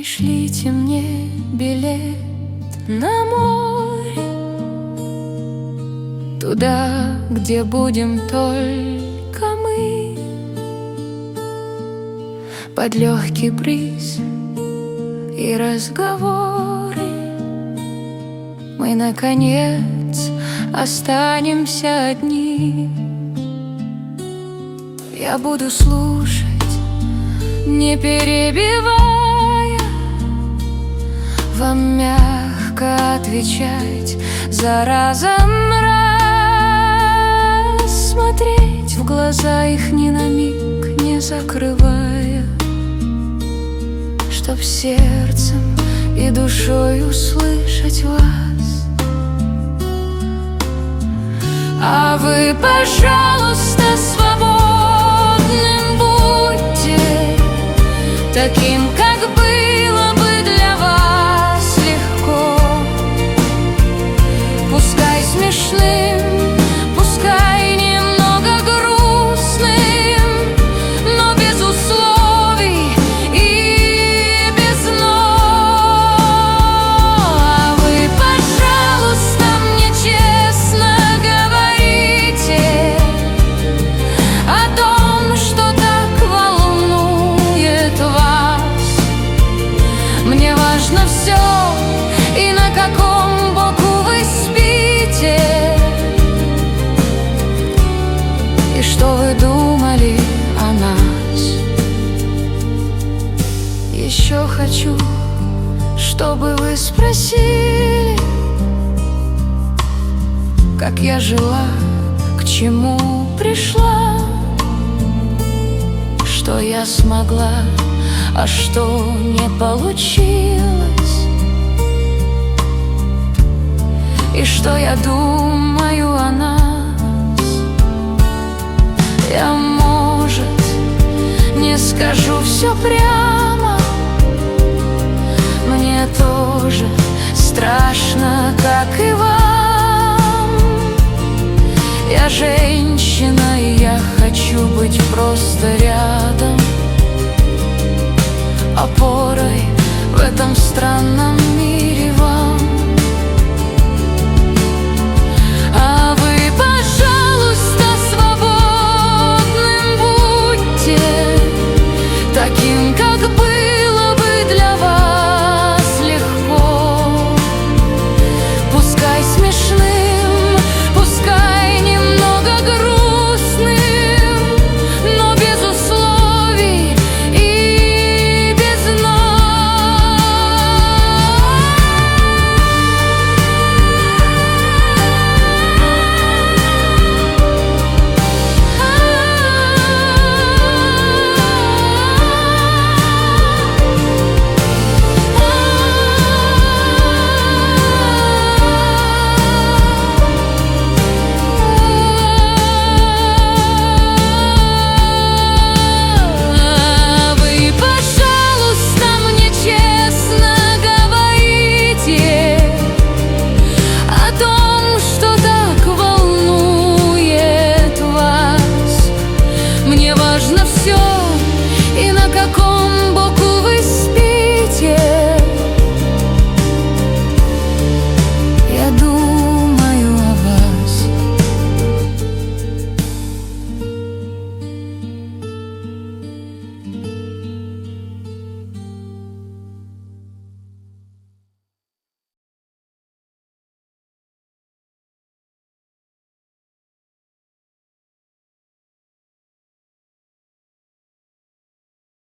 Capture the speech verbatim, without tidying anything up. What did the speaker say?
Пришлите мне билет на море, туда, где будем только мы, под легкий бриз и разговоры. Мы, наконец, останемся одни. Я буду слушать, не перебивая, вам мягко отвечать, за разом раз смотреть в глаза их ни на миг не закрывая, чтоб сердцем и душой услышать вас. А вы, пожалуйста, свободным будьте, таким, как было бы для вас легко. Пускай смешным, пускай немного грустным, но без условий и без «но». А вы, пожалуйста, мне честно говорите о том, что так волнует вас. Мне важно все, и на каком боку вы спите, и что вы думали о нас. Еще хочу, чтобы вы спросили, как я жила, к чему пришла, что я смогла, а что не получилось, и что я думаю о нас. Я, может, не скажу все прямо, мне тоже страшно, как и вам. Я женщина, и я хочу быть просто рядом, опорой в этом странном мире вам.